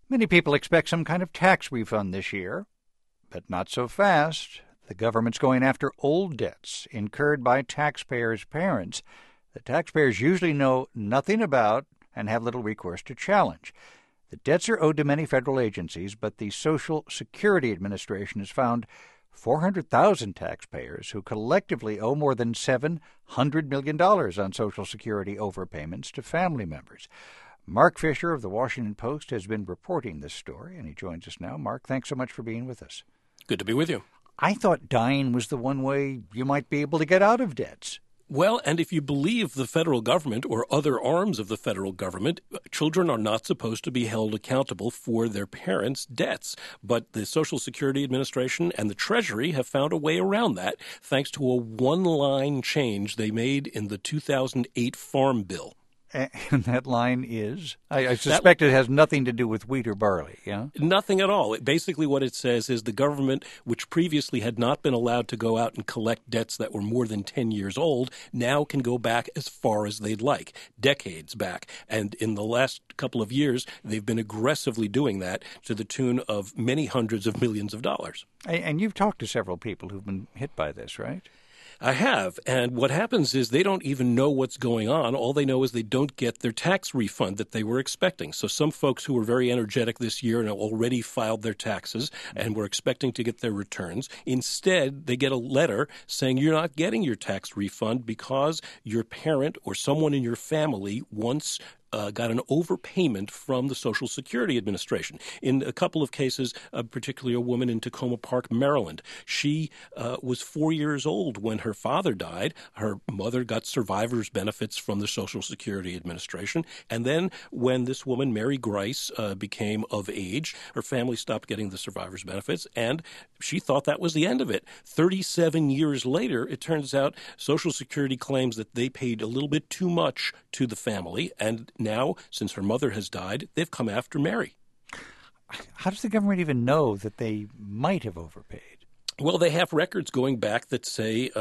Many people expect some kind of tax refund this year, but not so fast. The government's going after old debts incurred by taxpayers' parents that taxpayers usually know nothing about and have little recourse to challenge. The debts are owed to many federal agencies, but the Social Security Administration has found 400,000 taxpayers who collectively owe more than $700 million on Social Security overpayments to family members. Mark Fisher of the Washington Post has been reporting this story, and he joins us now. Mark, thanks so much for being with us. Good to be with you. I thought dying was the one way you might be able to get out of debts. Well, and if you believe the federal government or other arms of the federal government, children are not supposed to be held accountable for their parents' debts. But the Social Security Administration and the Treasury have found a way around that thanks to a one-line change they made in the 2008 Farm Bill. And that line is? I suspect it has nothing to do with wheat or barley, yeah? Nothing at all. Basically what it says is the government, which previously had not been allowed to go out and collect debts that were more than 10 years old, now can go back as far as they'd like, decades back. And in the last couple of years, they've been aggressively doing that to the tune of many hundreds of millions of dollars. And you've talked to several people who've been hit by this, right? I have. And what happens is they don't even know what's going on. All they know is they don't get their tax refund that they were expecting. So some folks who were very energetic this year and already filed their taxes and were expecting to get their returns, instead they get a letter saying you're not getting your tax refund because your parent or someone in your family once got an overpayment from the Social Security Administration. In a couple of cases, particularly a woman in Tacoma Park, Maryland, she was 4 years old when her father died. Her mother got survivor's benefits from the Social Security Administration. And then when this woman, Mary Grice, became of age, her family stopped getting the survivor's benefits, and she thought that was the end of it. 37 years later, it turns out Social Security claims that they paid a little bit too much to the family, and now, since her mother has died, they've come after Mary. How does the government even know that they might have overpaid? Well, they have records going back that say,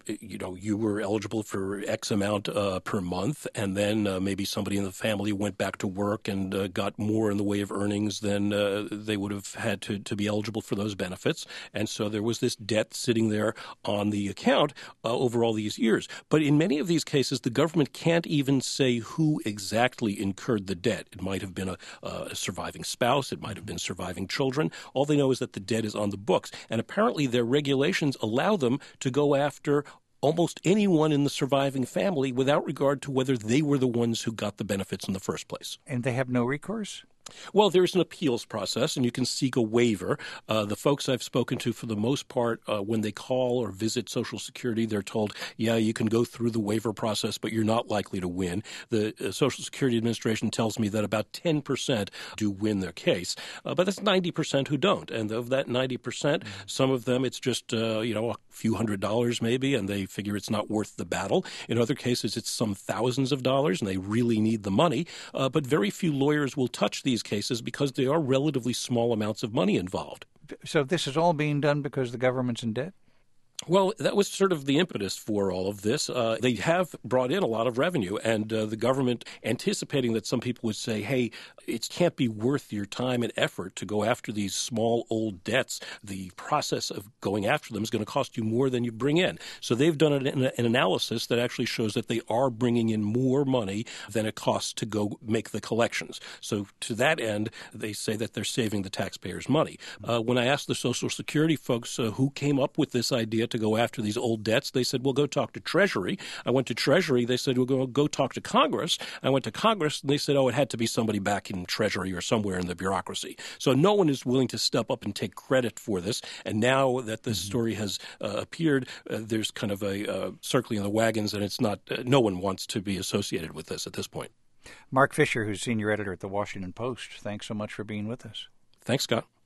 you were eligible for X amount per month, and then maybe somebody in the family went back to work and got more in the way of earnings than they would have had to be eligible for those benefits. And so there was this debt sitting there on the account over all these years. But in many of these cases, the government can't even say who exactly incurred the debt. It might have been a surviving spouse. It might have been surviving children. All they know is that the debt is on the books. And apparently their regulations allow them to go after almost anyone in the surviving family without regard to whether they were the ones who got the benefits in the first place. And they have no recourse? Well, there's an appeals process, and you can seek a waiver. The folks I've spoken to, for the most part, when they call or visit Social Security, they're told, yeah, you can go through the waiver process, but you're not likely to win. The Social Security Administration tells me that about 10% do win their case, but that's 90% who don't. And of that 90%, some of them it's just, a few $100s maybe, and they figure it's not worth the battle. In other cases, it's some thousands of dollars, and they really need the money. But very few lawyers will touch these cases because there are relatively small amounts of money involved. So this is all being done because the government's in debt? Well, that was sort of the impetus for all of this. They have brought in a lot of revenue, and the government, anticipating that some people would say, hey, it can't be worth your time and effort to go after these small old debts. The process of going after them is going to cost you more than you bring in. So they've done an analysis that actually shows that they are bringing in more money than it costs to go make the collections. So to that end, they say that they're saving the taxpayers' money. When I asked the Social Security folks who came up with this idea to go after these old debts, they said, well, go talk to Treasury. I went to Treasury. They said, well, go talk to Congress. I went to Congress, and they said, it had to be somebody back in Treasury or somewhere in the bureaucracy. So no one is willing to step up and take credit for this. And now that this story has appeared, there's kind of a circling the wagons, and it's not. No one wants to be associated with this at this point. Mark Fisher, who's senior editor at the Washington Post, thanks so much for being with us. Thanks, Scott.